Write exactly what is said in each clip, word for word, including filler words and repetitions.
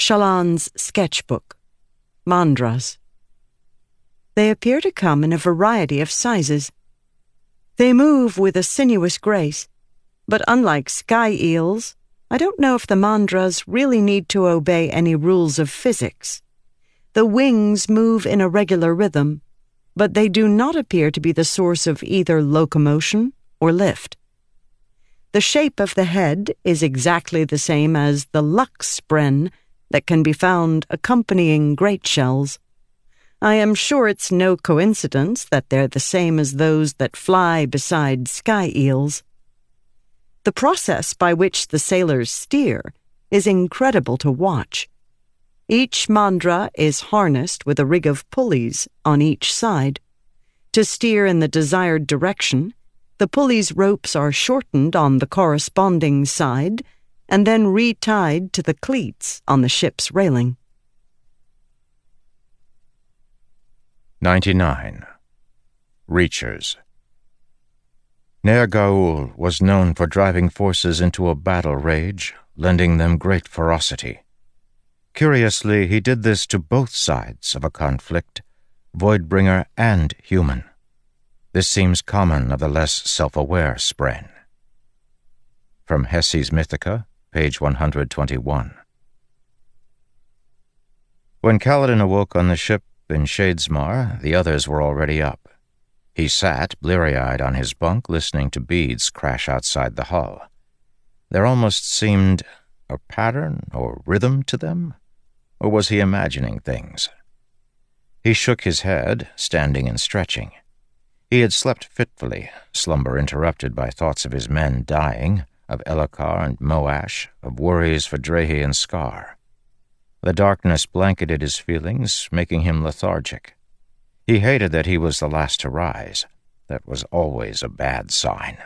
Shallan's sketchbook, Mandras. They appear to come in a variety of sizes. They move with a sinuous grace, but unlike sky eels, I don't know if the Mandras really need to obey any rules of physics. The wings move in a regular rhythm, but they do not appear to be the source of either locomotion or lift. The shape of the head is exactly the same as the lux spren that can be found accompanying great shells. I am sure it's no coincidence that they're the same as those that fly beside sky eels. The process by which the sailors steer is incredible to watch. Each mandra is harnessed with a rig of pulleys on each side. To steer in the desired direction, the pulleys' ropes are shortened on the corresponding side and then retied to the cleats on the ship's railing. ninety-nine. Reachers. Ner'Gaul was known for driving forces into a battle rage, lending them great ferocity. Curiously, he did this to both sides of a conflict, Voidbringer and human. This seems common of the less self-aware spren. From Hessi's Mythica, page one hundred twenty-one. When Kaladin awoke on the ship in Shadesmar, the others were already up. He sat, bleary-eyed on his bunk, listening to beads crash outside the hull. There almost seemed a pattern or rhythm to them, or was he imagining things? He shook his head, standing and stretching. He had slept fitfully, slumber interrupted by thoughts of his men dying, of Elhokar and Moash, of worries for Drehy and Scar. The darkness blanketed his feelings, making him lethargic. He hated that he was the last to rise. That was always a bad sign.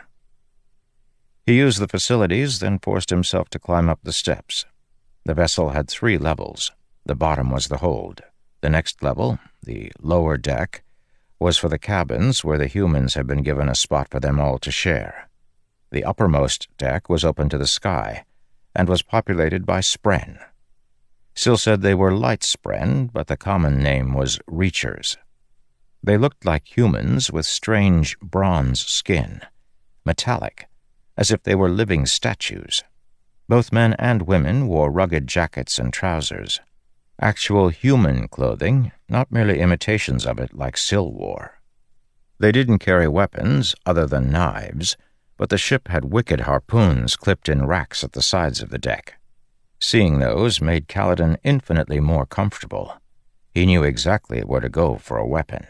He used the facilities, then forced himself to climb up the steps. The vessel had three levels. The bottom was the hold. The next level, the lower deck, was for the cabins where the humans had been given a spot for them all to share. The uppermost deck was open to the sky, and was populated by spren. Syl said they were light spren, but the common name was Reachers. They looked like humans with strange bronze skin, metallic, as if they were living statues. Both men and women wore rugged jackets and trousers. Actual human clothing, not merely imitations of it like Syl wore. They didn't carry weapons other than knives, but the ship had wicked harpoons clipped in racks at the sides of the deck. Seeing those made Kaladin infinitely more comfortable. He knew exactly where to go for a weapon.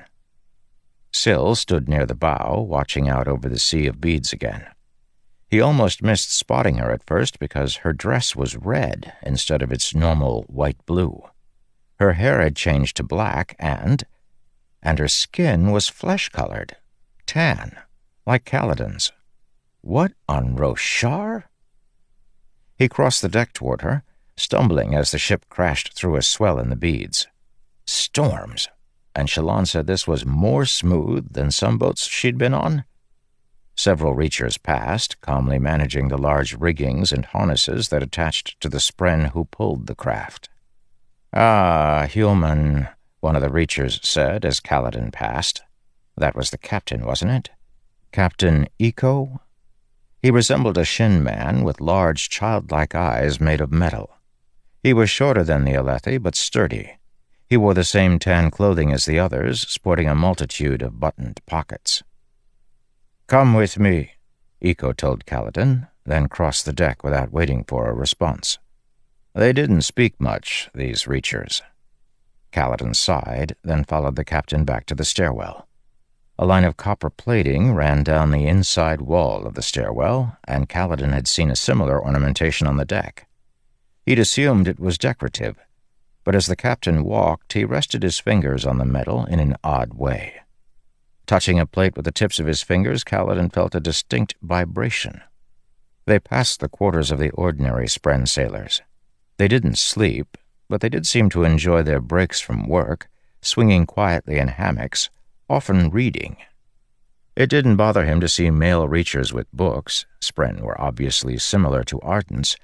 Syl stood near the bow, watching out over the sea of beads again. He almost missed spotting her at first because her dress was red instead of its normal white-blue. Her hair had changed to black, and... and her skin was flesh-colored, tan, like Kaladin's. What on Roshar? He crossed the deck toward her, stumbling as the ship crashed through a swell in the beads. Storms! And Shallan said this was more smooth than some boats she'd been on? Several Reachers passed, calmly managing the large riggings and harnesses that attached to the spren who pulled the craft. "Ah, human," one of the Reachers said as Kaladin passed. That was the captain, wasn't it? Captain Iko? He resembled a Shin man with large, childlike eyes made of metal. He was shorter than the Alethi, but sturdy. He wore the same tan clothing as the others, sporting a multitude of buttoned pockets. "Come with me," Iko told Kaladin, then crossed the deck without waiting for a response. They didn't speak much, these Reachers. Kaladin sighed, then followed the captain back to the stairwell. A line of copper plating ran down the inside wall of the stairwell, and Kaladin had seen a similar ornamentation on the deck. He'd assumed it was decorative, but as the captain walked, he rested his fingers on the metal in an odd way. Touching a plate with the tips of his fingers, Kaladin felt a distinct vibration. They passed the quarters of the ordinary spren sailors. They didn't sleep, but they did seem to enjoy their breaks from work, swinging quietly in hammocks, often reading. It didn't bother him to see male Reachers with books, spren were obviously similar to Ardents,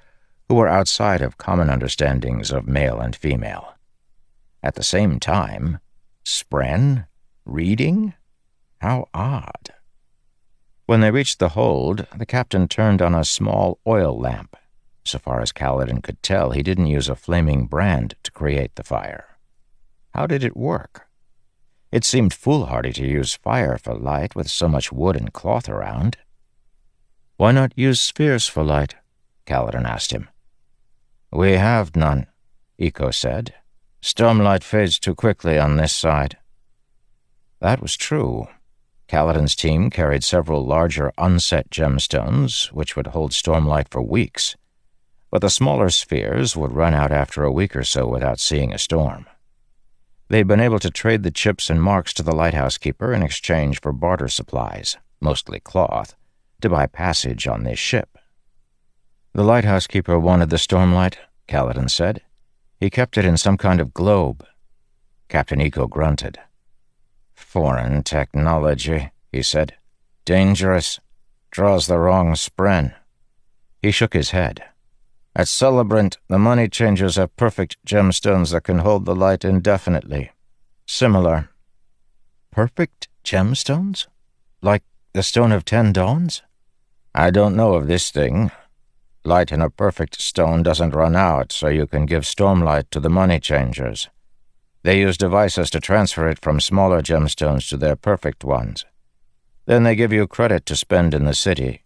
who were outside of common understandings of male and female. At the same time, Spren? Reading? How odd. When they reached the hold, the captain turned on a small oil lamp. So far as Kaladin could tell, he didn't use a flaming brand to create the fire. How did it work? It seemed foolhardy to use fire for light with so much wood and cloth around. "Why not use spheres for light?" Kaladin asked him. "We have none," Iko said. "Stormlight fades too quickly on this side." That was true. Kaladin's team carried several larger unset gemstones, which would hold stormlight for weeks, but the smaller spheres would run out after a week or so without seeing a storm. They'd been able to trade the chips and marks to the lighthouse keeper in exchange for barter supplies, mostly cloth, to buy passage on this ship. "The lighthouse keeper wanted the stormlight," Kaladin said. "He kept it in some kind of globe." Captain Iko grunted. "Foreign technology," he said. "Dangerous. Draws the wrong spren." He shook his head. "At Celebrant, the money changers have perfect gemstones that can hold the light indefinitely. Similar." "Perfect gemstones? Like the Stone of Ten Dawns?" "I don't know of this thing. Light in a perfect stone doesn't run out, so you can give stormlight to the money changers. They use devices to transfer it from smaller gemstones to their perfect ones. Then they give you credit to spend in the city."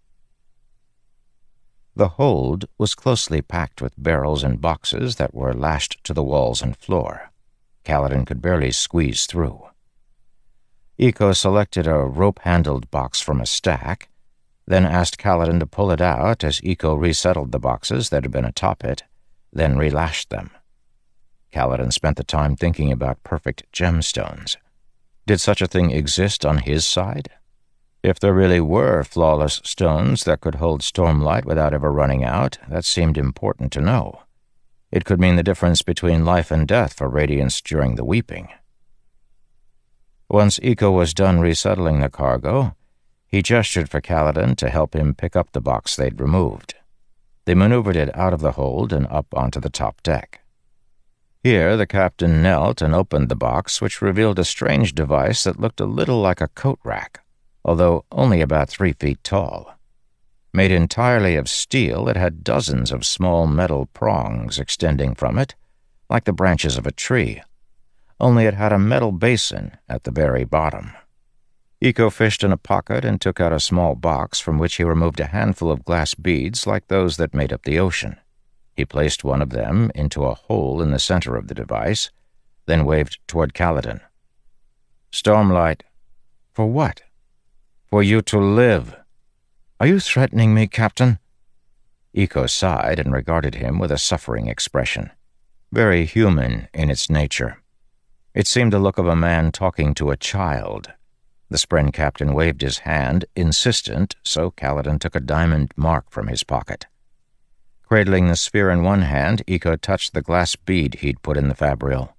The hold was closely packed with barrels and boxes that were lashed to the walls and floor. Kaladin could barely squeeze through. Iko selected a rope-handled box from a stack, then asked Kaladin to pull it out as Iko resettled the boxes that had been atop it, then relashed them. Kaladin spent the time thinking about perfect gemstones. Did such a thing exist on his side? If there really were flawless stones that could hold stormlight without ever running out, that seemed important to know. It could mean the difference between life and death for Radiance during the weeping. Once Iko was done resettling the cargo, he gestured for Kaladin to help him pick up the box they'd removed. They maneuvered it out of the hold and up onto the top deck. Here the captain knelt and opened the box, which revealed a strange device that looked a little like a coat rack, although only about three feet tall. Made entirely of steel, it had dozens of small metal prongs extending from it, like the branches of a tree, only it had a metal basin at the very bottom. Iko fished in a pocket and took out a small box from which he removed a handful of glass beads like those that made up the ocean. He placed one of them into a hole in the center of the device, then waved toward Kaladin. "Stormlight." "For what?" "For you to live." "Are you threatening me, Captain?" Iko sighed and regarded him with a suffering expression, very human in its nature. It seemed the look of a man talking to a child. The Spren captain waved his hand, insistent, so Kaladin took a diamond mark from his pocket. Cradling the sphere in one hand, Iko touched the glass bead he'd put in the fabrial.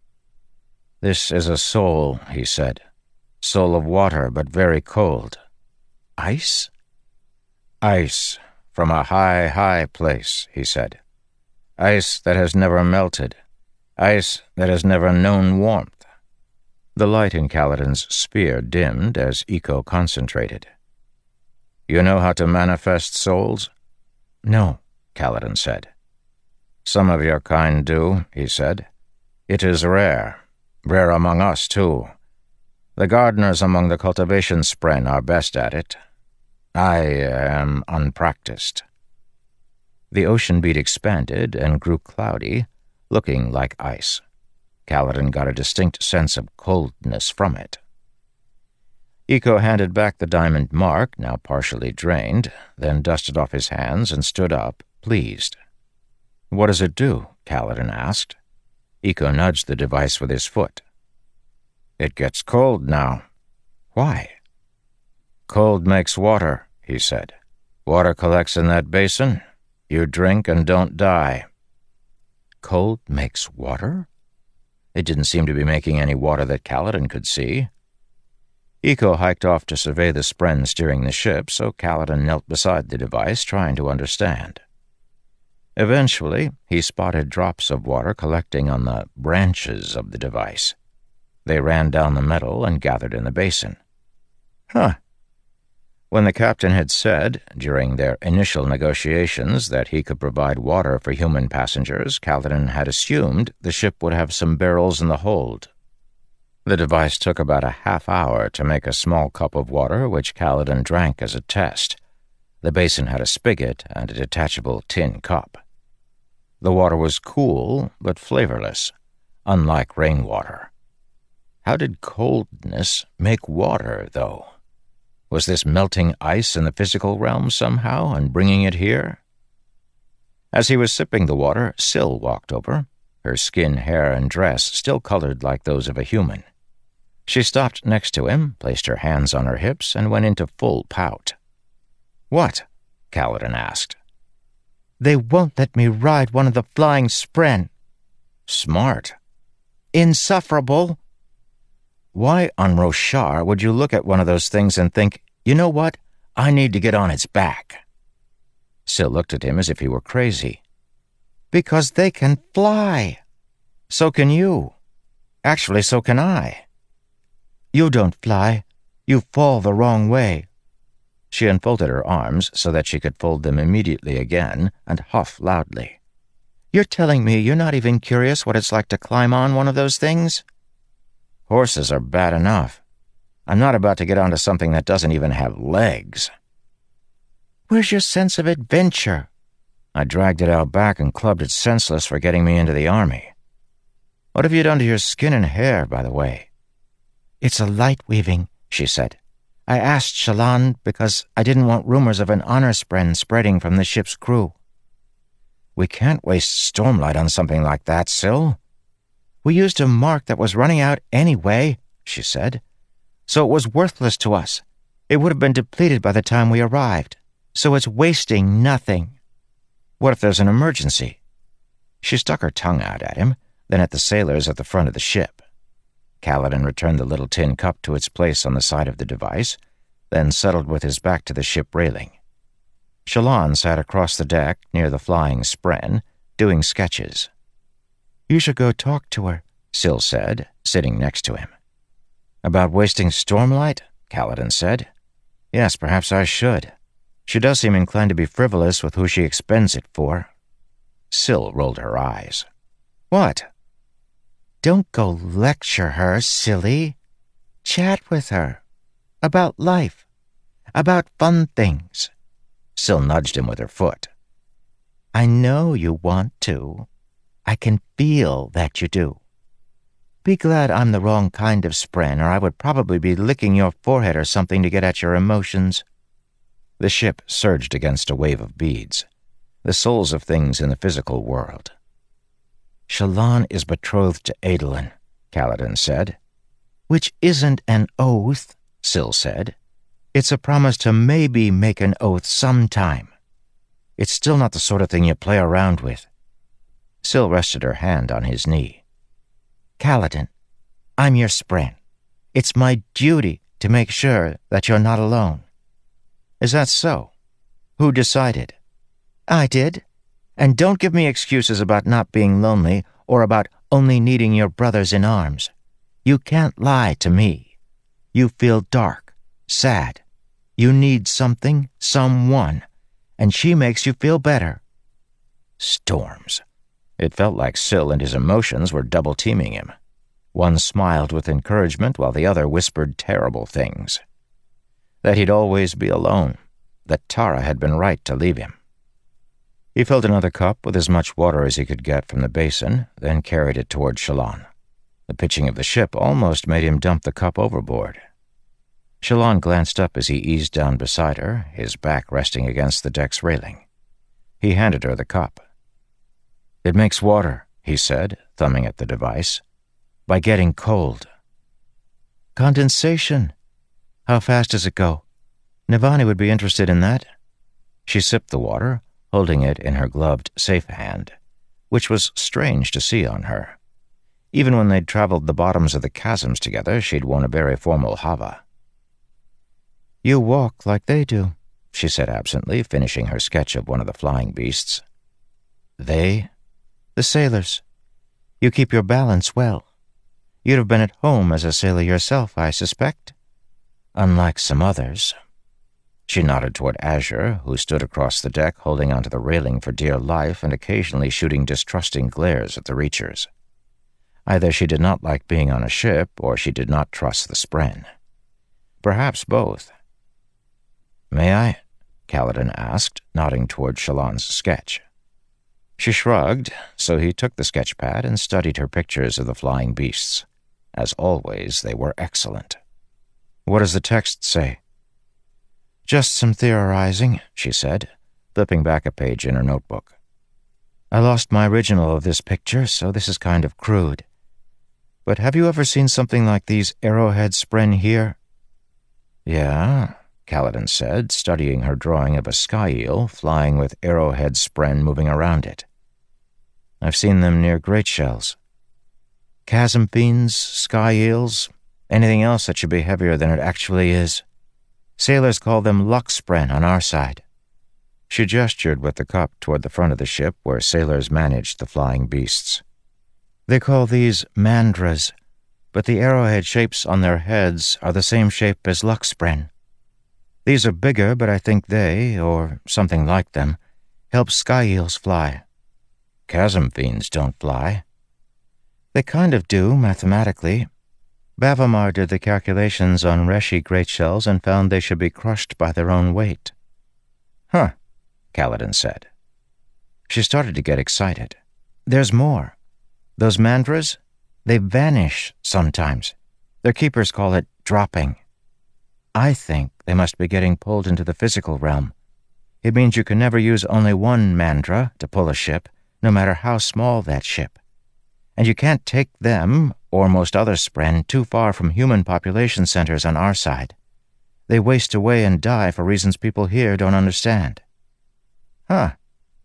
"This is a soul," he said. "Soul of water, but very cold." "Ice?" "Ice, from a high, high place," he said. "Ice that has never melted. Ice that has never known warmth." The light in Kaladin's sphere dimmed as Iko concentrated. "You know how to manifest souls?" "No," Kaladin said. "Some of your kind do," he said. "It is rare. Rare among us, too. The gardeners among the cultivation spren are best at it. I am unpracticed." The ocean bead expanded and grew cloudy, looking like ice. Kaladin got a distinct sense of coldness from it. Iko handed back the diamond mark, now partially drained, then dusted off his hands and stood up, pleased. "What does it do?" Kaladin asked. Iko nudged the device with his foot. "It gets cold now." "Why?" "Cold makes water," he said. "Water collects in that basin. You drink and don't die." "Cold makes water?" It didn't seem to be making any water that Kaladin could see. Iko hiked off to survey the spren steering the ship, so Kaladin knelt beside the device, trying to understand. Eventually, he spotted drops of water collecting on the branches of the device. They ran down the metal and gathered in the basin. Huh. When the captain had said, during their initial negotiations, that he could provide water for human passengers, Kaladin had assumed the ship would have some barrels in the hold. The device took about a half hour to make a small cup of water, which Kaladin drank as a test. The basin had a spigot and a detachable tin cup. The water was cool, but flavorless, unlike rainwater. How did coldness make water, though? Was this melting ice in the physical realm somehow and bringing it here? As he was sipping the water, Syl walked over, her skin, hair, and dress still colored like those of a human. She stopped next to him, placed her hands on her hips, and went into full pout. "What?" Kaladin asked. "They won't let me ride one of the flying spren." "Smart." "Insufferable." Why on Roshar would you look at one of those things and think, you know what, I need to get on its back? Syl looked at him as if he were crazy. "Because they can fly." "So can you. Actually, so can I." "You don't fly. You fall the wrong way." She unfolded her arms so that she could fold them immediately again and huff loudly. "You're telling me you're not even curious what it's like to climb on one of those things?" "Horses are bad enough. I'm not about to get onto something that doesn't even have legs." "Where's your sense of adventure?" "I dragged it out back and clubbed it senseless for getting me into the army. What have you done to your skin and hair, by the way?" "It's a light weaving," she said. "I asked Shallan because I didn't want rumors of an honor spren spreading from the ship's crew." "We can't waste stormlight on something like that, Syl." "We used a mark that was running out anyway," she said. "So it was worthless to us. It would have been depleted by the time we arrived. So it's wasting nothing." "What if there's an emergency?" She stuck her tongue out at him, then at the sailors at the front of the ship. Kaladin returned the little tin cup to its place on the side of the device, then settled with his back to the ship railing. Shallan sat across the deck near the flying spren, doing sketches. "You should go talk to her," Syl said, sitting next to him. "About wasting stormlight?" Kaladin said. "Yes, perhaps I should. She does seem inclined to be frivolous with who she expends it for." Syl rolled her eyes. "What?" "Don't go lecture her, silly. Chat with her. About life. About fun things." Syl nudged him with her foot. "I know you want to. I can feel that you do. Be glad I'm the wrong kind of spren, or I would probably be licking your forehead or something to get at your emotions." The ship surged against a wave of beads, the souls of things in the physical world. "Shallan is betrothed to Adolin," Kaladin said. "Which isn't an oath," Syl said. "It's a promise to maybe make an oath sometime. It's still not the sort of thing you play around with." Syl rested her hand on his knee. "Kaladin, I'm your spren. It's my duty to make sure that you're not alone." "Is that so? Who decided?" "I did. And don't give me excuses about not being lonely or about only needing your brothers in arms. You can't lie to me. You feel dark, sad. You need something, someone, and she makes you feel better." Storms. It felt like Syl and his emotions were double-teaming him. One smiled with encouragement while the other whispered terrible things. That he'd always be alone. That Tara had been right to leave him. He filled another cup with as much water as he could get from the basin, then carried it toward Shallan. The pitching of the ship almost made him dump the cup overboard. Shallan glanced up as he eased down beside her, his back resting against the deck's railing. He handed her the cup. "It makes water," he said, thumbing at the device, "by getting cold." "Condensation. How fast does it go? Navani would be interested in that." She sipped the water, holding it in her gloved safe hand, which was strange to see on her. Even when they'd traveled the bottoms of the chasms together, she'd worn a very formal hava. "You walk like they do," she said absently, finishing her sketch of one of the flying beasts. They? The sailors. You keep your balance well. You'd have been at home as a sailor yourself, I suspect. Unlike some others. She nodded toward Azure, who stood across the deck holding onto the railing for dear life and occasionally shooting distrusting glares at the Reachers. Either she did not like being on a ship, or she did not trust the Spren. Perhaps both. "May I?" Kaladin asked, nodding toward Shallan's sketch. She shrugged, so he took the sketch pad and studied her pictures of the flying beasts. As always, they were excellent. "What does the text say?" "Just some theorizing," she said, flipping back a page in her notebook. "I lost my original of this picture, so this is kind of crude. But have you ever seen something like these arrowhead spren here?" "Yeah," Kaladin said, studying her drawing of a sky eel flying with arrowhead spren moving around it. "I've seen them near great shells. Chasm fiends, sky eels, anything else that should be heavier than it actually is. Sailors call them luck spren on our side." She gestured with the cup toward the front of the ship where sailors managed the flying beasts. "They call these mandras, but the arrowhead shapes on their heads are the same shape as luck spren. These are bigger, but I think they, or something like them, help sky eels fly. Chasm fiends don't fly." "They kind of do, mathematically. Bavamar did the calculations on Reshi great shells and found they should be crushed by their own weight." "Huh," Kaladin said. She started to get excited. "There's more. Those mandras, they vanish sometimes. Their keepers call it dropping. I think they must be getting pulled into the physical realm. It means you can never use only one mandra to pull a ship, no matter how small that ship. And you can't take them, or most other spren, too far from human population centers on our side. They waste away and die for reasons people here don't understand." "Huh.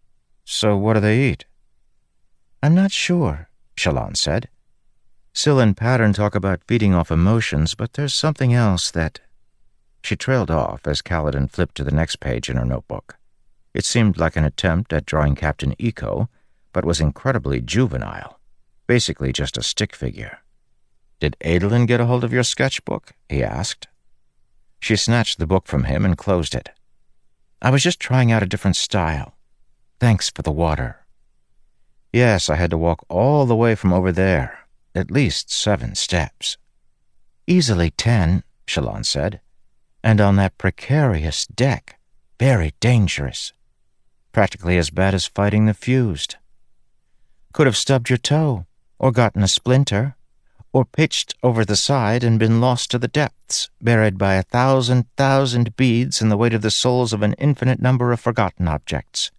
So what do they eat?" "I'm not sure," Shallan said. "Syl and Pattern talk about feeding off emotions, but there's something else that—" She trailed off as Kaladin flipped to the next page in her notebook. It seemed like an attempt at drawing Captain Eco, but was incredibly juvenile. Basically just a stick figure. "Did Adolin get a hold of your sketchbook?" he asked. She snatched the book from him and closed it. "I was just trying out a different style. Thanks for the water." "Yes, I had to walk all the way from over there. At least seven steps." "Easily ten," Shallan said. "And on that precarious deck. Very dangerous. Practically as bad as fighting the fused. Could have stubbed your toe, or gotten a splinter, or pitched over the side and been lost to the depths, buried by a thousand thousand beads and the weight of the souls of an infinite number of forgotten objects.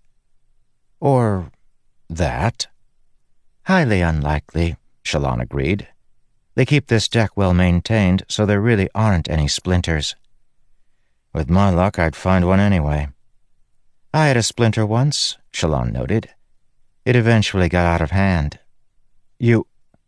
Or that." "Highly unlikely," Shallan agreed. "They keep this deck well maintained, so there really aren't any splinters." "With my luck, I'd find one anyway." "I had a splinter once," Shallan noted. "It eventually got out of hand." You...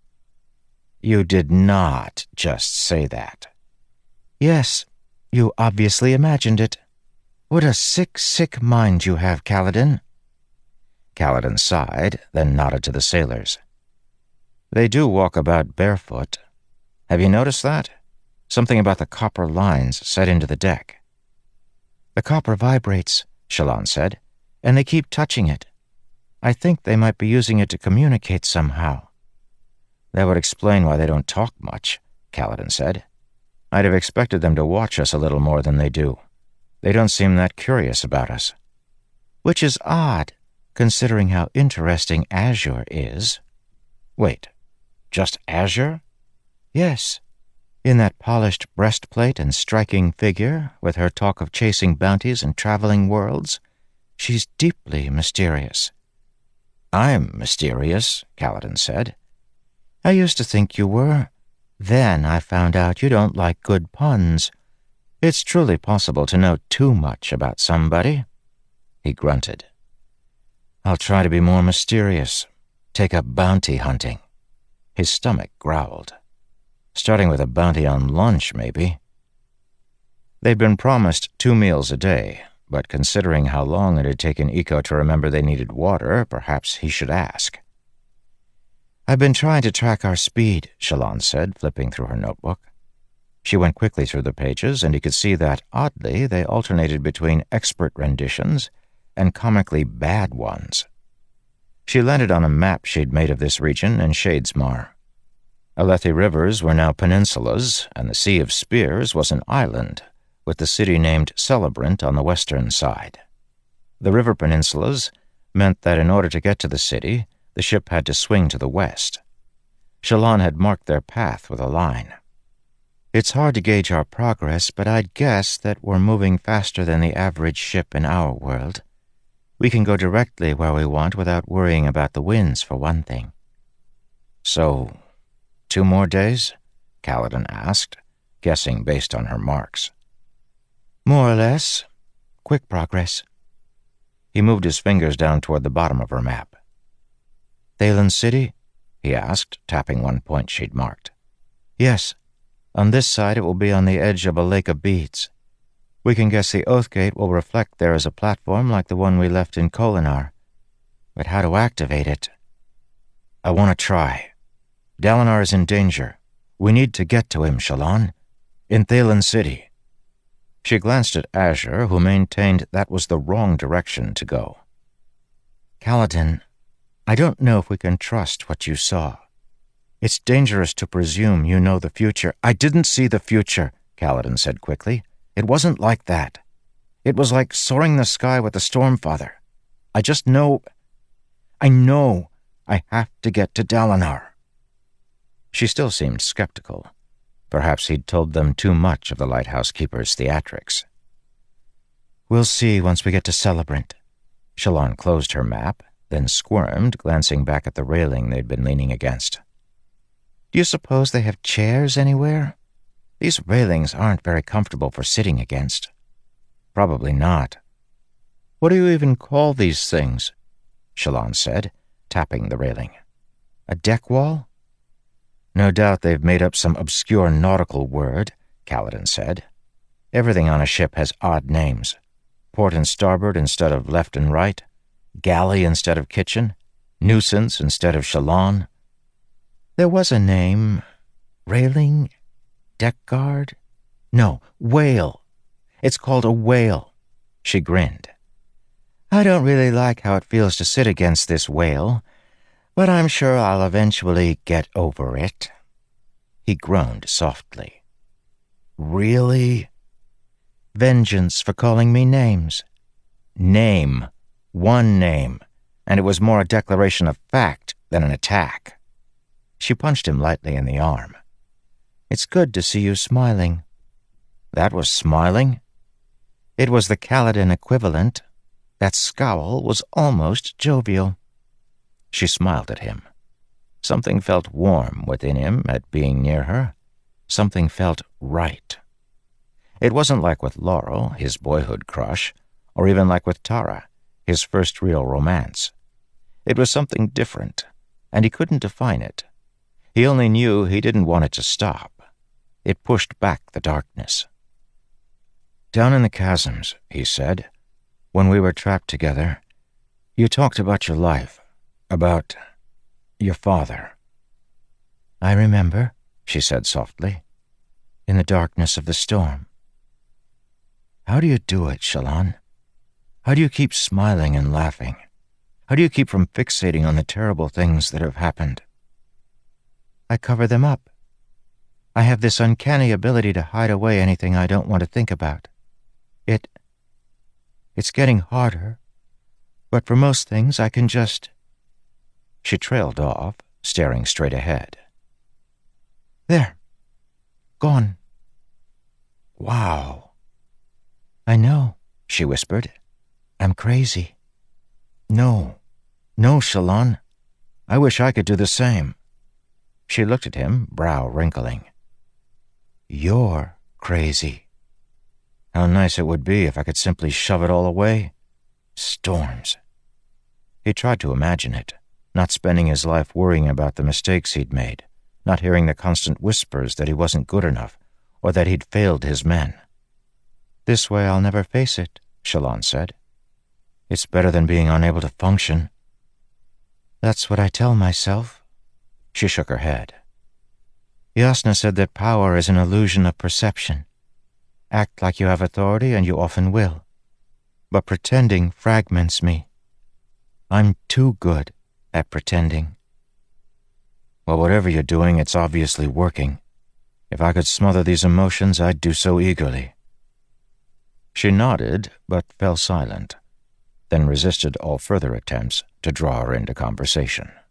You did not just say that." "Yes, you obviously imagined it. What a sick, sick mind you have, Kaladin." Kaladin sighed, then nodded to the sailors. "They do walk about barefoot. Have you noticed that? Something about the copper lines set into the deck." "The copper vibrates," Shallan said, "and they keep touching it. I think they might be using it to communicate somehow." "That would explain why they don't talk much," Kaladin said. "I'd have expected them to watch us a little more than they do. They don't seem that curious about us." "Which is odd, considering how interesting Azure is." "Wait, just Azure?" "Yes. In that polished breastplate and striking figure, with her talk of chasing bounties and traveling worlds, she's deeply mysterious." "I'm mysterious," Kaladin said. "I used to think you were. Then I found out you don't like good puns. It's truly possible to know too much about somebody." He grunted. "I'll try to be more mysterious. Take up bounty hunting." His stomach growled. Starting with a bounty on lunch, maybe. They'd been promised two meals a day, but considering how long it had taken Eco to remember they needed water, perhaps he should ask. "I've been trying to track our speed," Shallan said, flipping through her notebook. She went quickly through the pages, and he could see that, oddly, they alternated between expert renditions and comically bad ones. She landed on a map she'd made of this region in Shadesmar. Alethi rivers were now peninsulas, and the Sea of Spears was an island, with the city named Celebrant on the western side. The river peninsulas meant that in order to get to the city, the ship had to swing to the west. Shallan had marked their path with a line. "It's hard to gauge our progress, but I'd guess that we're moving faster than the average ship in our world. We can go directly where we want without worrying about the winds, for one thing." "So, two more days?" Kaladin asked, guessing based on her marks. "More or less. Quick progress." He moved his fingers down toward the bottom of her map. "Thaylen City?" he asked, tapping one point she'd marked. "Yes. On this side it will be on the edge of a lake of beads. We can guess the Oathgate will reflect there as a platform like the one we left in Kholinar. But how to activate it?" "I want to try. Dalinar is in danger. We need to get to him, Shallan. In Thaylen City." She glanced at Azure, who maintained that was the wrong direction to go. "Kaladin, I don't know if we can trust what you saw. It's dangerous to presume you know the future." "I didn't see the future," Kaladin said quickly. "It wasn't like that. It was like soaring the sky with the Stormfather. I just know... I know I have to get to Dalinar." She still seemed skeptical. Perhaps he'd told them too much of the Lighthouse Keeper's theatrics. "We'll see once we get to Celebrant." Shallan closed her map, then squirmed, glancing back at the railing they'd been leaning against. "Do you suppose they have chairs anywhere? These railings aren't very comfortable for sitting against." "Probably not." "What do you even call these things?" Shallan said, tapping the railing. "A deck wall?" "No doubt they've made up some obscure nautical word," Kaladin said. "Everything on a ship has odd names. Port and starboard instead of left and right, galley instead of kitchen, nuisance instead of Shallan." "There was a name. Railing? Deck guard? No, whale. It's called a whale." She grinned. "I don't really like how it feels to sit against this whale, but I'm sure I'll eventually get over it." He groaned softly. "Really?" "Vengeance for calling me names." "Name. One name. And it was more a declaration of fact than an attack." She punched him lightly in the arm. "It's good to see you smiling." "That was smiling?" "It was the Kaladin equivalent. That scowl was almost jovial." She smiled at him. Something felt warm within him at being near her. Something felt right. It wasn't like with Laurel, his boyhood crush, or even like with Tara, his first real romance. It was something different, and he couldn't define it. He only knew he didn't want it to stop. It pushed back the darkness. "Down in the chasms," he said, "when we were trapped together, you talked about your life, about your father." "I remember," she said softly, "in the darkness of the storm." "How do you do it, Shallan? How do you keep smiling and laughing? How do you keep from fixating on the terrible things that have happened?" "I cover them up. I have this uncanny ability to hide away anything I don't want to think about. It... it's getting harder, but for most things I can just..." She trailed off, staring straight ahead. "There. Gone." "Wow." "I know," she whispered. "I'm crazy." No. No, Shallan. I wish I could do the same." She looked at him, brow wrinkling. "You're crazy." "How nice it would be if I could simply shove it all away. Storms." He tried to imagine it, not spending his life worrying about the mistakes he'd made, not hearing the constant whispers that he wasn't good enough, or that he'd failed his men. "This way I'll never face it," Shallan said. It's better than being unable to function. That's what I tell myself. She shook her head. Jasnah said that power is an illusion of perception. Act like you have authority and you often will. But pretending fragments me. I'm too good at pretending. Well, whatever you're doing, it's obviously working. If I could smother these emotions, I'd do so eagerly. She nodded, but fell silent, then resisted all further attempts to draw her into conversation.